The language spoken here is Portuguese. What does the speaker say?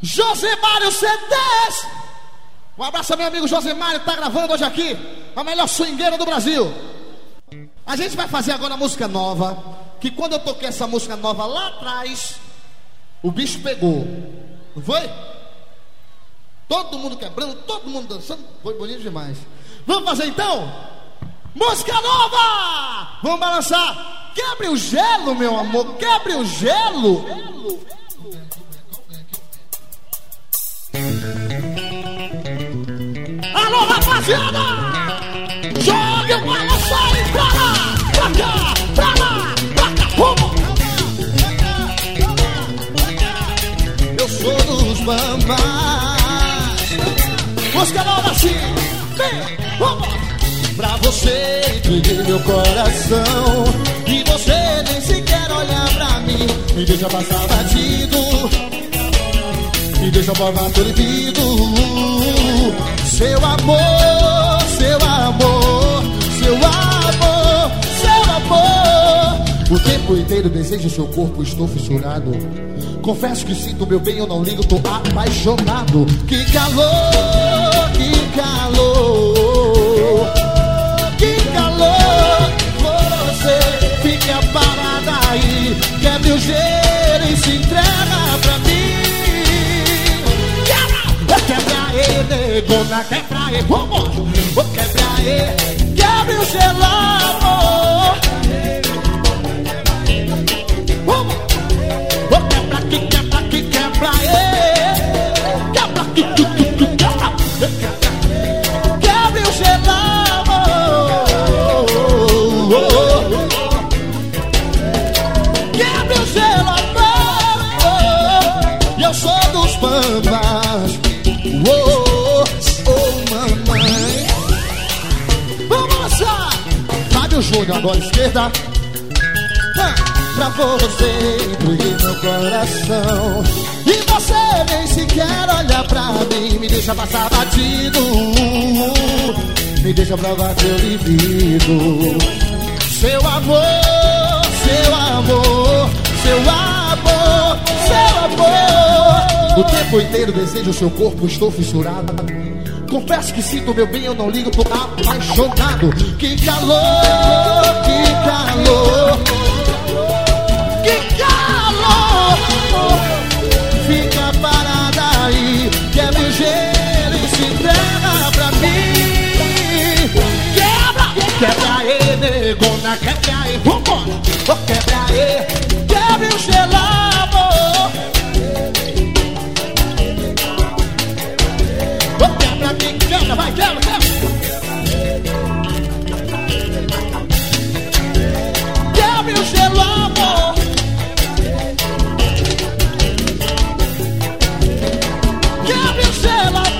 Josemário CDs. Um abraço ao meu amigo Josemário, que tá gravando hoje aqui a melhor swingueira do Brasil. A gente vai fazer agora uma música nova, que quando eu toquei essa música nova lá atrás, o bicho pegou. Não foi? Todo mundo quebrando, todo mundo dançando. Foi bonito demais. Vamos fazer então? Música nova! Vamos balançar. Quebre o gelo, meu amor. Quebre o gelo. Alô, rapaziada! Jogue o balançar e pra lá, pra cá, pra lá, pra cá, vamos! Eu sou dos bambás. Música nova assim, vem, vamos! Pra você entreguei meu coração e você nem sequer olha pra mim. Me deixa passar batido, me deixa provar teu libido. Seu amor, seu amor, seu amor, seu amor. O tempo inteiro desejo seu corpo, estou fissurado. Confesso que sinto meu bem, eu não ligo, tô apaixonado. Que calor, que calor, que calor. Você fica parada aí, quebre o gelo e se entrega pra mim. Quebra aí, negona, quebra aí, vamos! Quebra aí, quebre o gelo, amor. Vamos! Quebra aqui, quebra aqui, quebra aí. Quebra aqui, quebra. Quebre o gelo, amor. Quebre o gelo, amor. E eu sou dos bambas. Oh, oh, mamãe. Vamos lançar Fábio Júnior, agora esquerda. Pra você entreguei meu coração e você nem sequer olha pra mim. Me deixa passar batido, me deixa provar teu libido. Seu amor, seu amor, seu amor, seu amor. O tempo inteiro desejo o seu corpo, estou fissurado. Confesso que sinto meu bem, eu não ligo, tô apaixonado. Que calor, que calor, que calor. Fica parada aí, quebra o gelo e se entrega pra mim. Quebra, quebra aí, negona, quebra aí, vambora. Quebra aí, quebra o gelo, amor. Quebra, vai, quebra, quebra. Quebre o gelo, amor. Quebre o gelo, amor.